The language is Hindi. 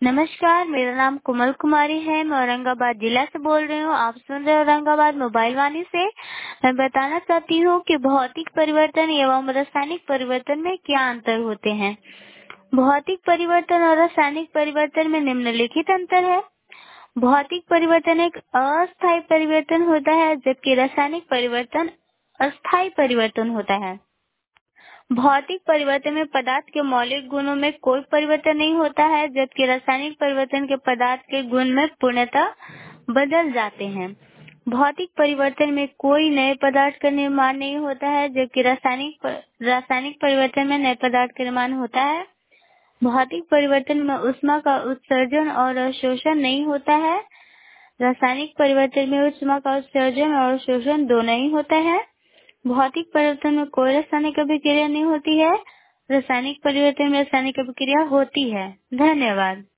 नमस्कार, मेरा नाम कोमल कुमारी है। मैं औरंगाबाद जिला से बोल रही हूँ। आप सुन रहे हैं औरंगाबाद मोबाइल वाणी से। मैं बताना चाहती हूँ कि भौतिक परिवर्तन एवं रासायनिक परिवर्तन में क्या अंतर होते हैं। भौतिक परिवर्तन और रासायनिक परिवर्तन में निम्नलिखित अंतर है। भौतिक परिवर्तन एक अस्थायी परिवर्तन होता है, जबकि रासायनिक परिवर्तन अस्थायी परिवर्तन होता है। भौतिक परिवर्तन में पदार्थ के मौलिक गुणों में कोई परिवर्तन नहीं होता है, जबकि रासायनिक परिवर्तन के पदार्थ के गुण में पूर्णतः बदल जाते हैं। भौतिक परिवर्तन में कोई नए पदार्थ का निर्माण नहीं होता है, जबकि रासायनिक परिवर्तन में नए पदार्थ का निर्माण होता है। भौतिक परिवर्तन में ऊष्मा का उत्सर्जन और अवशोषण नहीं होता है। रासायनिक परिवर्तन में ऊष्मा का उत्सर्जन और अवशोषण दोनों ही होता है। भौतिक परिवर्तन में कोई रासायनिक अभिक्रिया नहीं होती है। रासायनिक परिवर्तन में रासायनिक अभिक्रिया होती है। धन्यवाद।